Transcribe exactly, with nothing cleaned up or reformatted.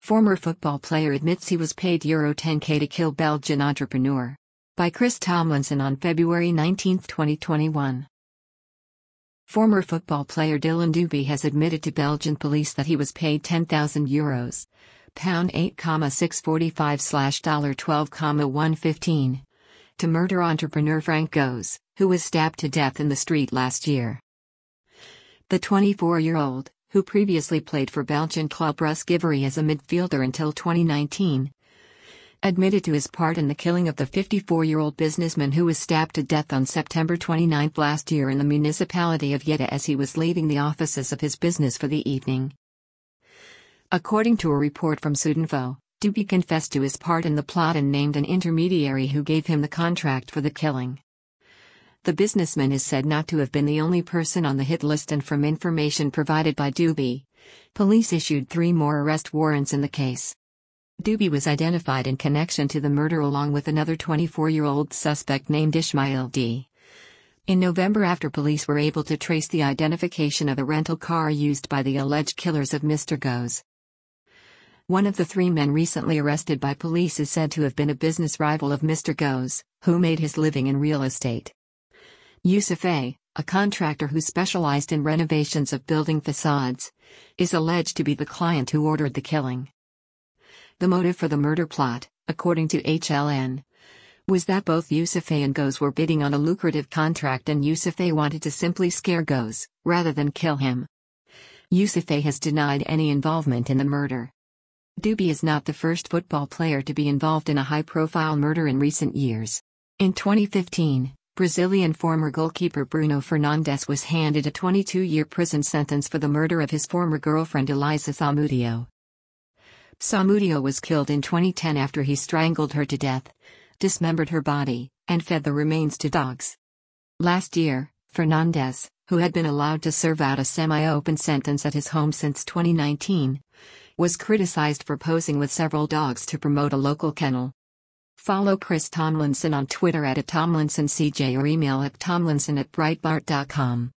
Former football player admits he was paid Euro ten K to kill Belgian entrepreneur. By Chris Tomlinson on February nineteenth, twenty twenty-one. Former football player Dylan Dubé has admitted to Belgian police that he was paid ten thousand euros, pound eight thousand six hundred forty-five slash twelve thousand one hundred fifteen, to murder entrepreneur Frank Goes, who was stabbed to death in the street last year. The twenty-four-year-old, who previously played for Belgian club Rus Givery as a midfielder until twenty nineteen, admitted to his part in the killing of the fifty-four-year-old businessman who was stabbed to death on September twenty-ninth last year in the municipality of Jette as he was leaving the offices of his business for the evening. According to a report from Sudinfo, Dubé confessed to his part in the plot and named an intermediary who gave him the contract for the killing. The businessman is said not to have been the only person on the hit list, and from information provided by Dubé, police issued three more arrest warrants in the case. Dubé was identified in connection to the murder along with another twenty-four-year-old suspect named Ismail D. in November after police were able to trace the identification of a rental car used by the alleged killers of Mister Goes. One of the three men recently arrested by police is said to have been a business rival of Mister Goes, who made his living in real estate. Yusuf A., a contractor who specialized in renovations of building facades, is alleged to be the client who ordered the killing. The motive for the murder plot, according to H L N, was that both Yusuf A. and Goes were bidding on a lucrative contract, and Yusuf A. wanted to simply scare Goes, rather than kill him. Yusuf A. has denied any involvement in the murder. Dubé is not the first football player to be involved in a high-profile murder in recent years. In twenty fifteen, Brazilian former goalkeeper Bruno Fernandes was handed a twenty-two-year prison sentence for the murder of his former girlfriend Elisa Samudio. Samudio was killed in twenty ten after he strangled her to death, dismembered her body, and fed the remains to dogs. Last year, Fernandes, who had been allowed to serve out a semi-open sentence at his home since twenty nineteen, was criticized for posing with several dogs to promote a local kennel. Follow Chris Tomlinson on Twitter at Tomlinson C J or email at tomlinson at breitbart dot com.